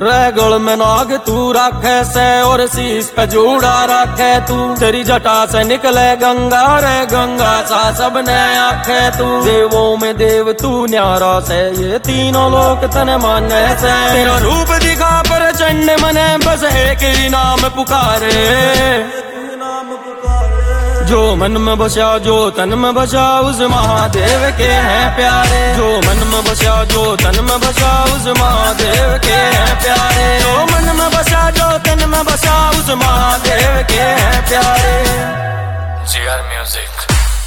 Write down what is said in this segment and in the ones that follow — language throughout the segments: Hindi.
गल में नाग तू राखे से और शीश पे जूड़ा रखे तू। तेरी जटा से निकले गंगा रे गंगा सा सबने आखे तू। देवों में देव तू न्यारा से ये तीनों लोग तन माने से। तेरा रूप दिखा पर चंड मने बस एक ही नाम पुकारे। जो मन में बसा जो तन में बसा उस महादेव के हैं प्यारे। जो मन में बसा जो तन में बसा उस महादेव के हैं प्यारे। जो मन में बसा जो तन में बसा उस महादेव के हैं प्यारे। GR music.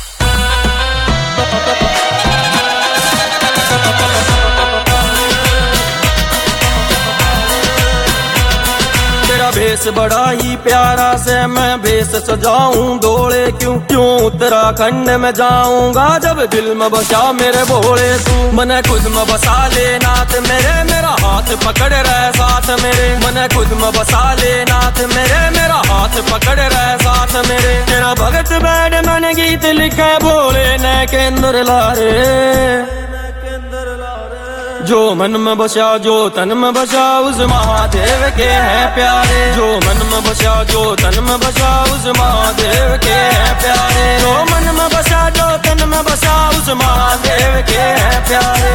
तेरा भेष बड़ा ही प्यारा से मैं भेष सजाऊं डोले क्यों क्यों उत्तराखंड में जाऊंगा जब दिल में बसा मेरे भोले तू। मने खुद में बसा ले नाथ मेरे मेरा हाथ पकड़ रहे साथ मेरे। मने खुद में बसा ले नाथ मेरे मेरा हाथ पकड़ रहे साथ मेरे। तेरा भगत बैठ मैंने गीत लिखे भोले ने केंद्र लारे। जो मन में बसा जो तन में बसा उस महादेव के हैं प्यारे। जो मन में बसा जो तन में बसा उस महादेव के हैं प्यारे। जो मन में बसा जो तन में बसा उस महादेव के हैं प्यारे।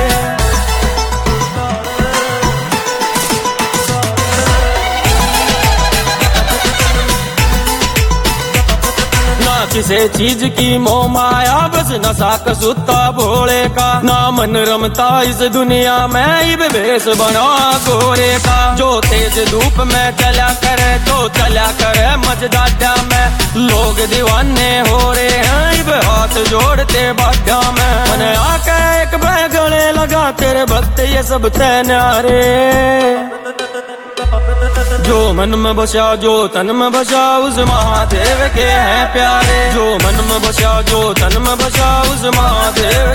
किसे चीज की मोह माया बस नशा कसूता भोले का। ना मन रमता इस दुनिया में इब भेष बना गोरे का। जो तेज धूप में चला करे तो चला करे मजदादा में। लोग दीवाने हो रहे हैं इब हाथ जोड़ते बाधा में। मने आके एक बह गले लगा तेरे भक्त ये सब तैनारे। जो मन में बसा जो तन में बसा उस महादेव के हैं प्यारे। जो मन में बसा जो तन में बसा उस महादेव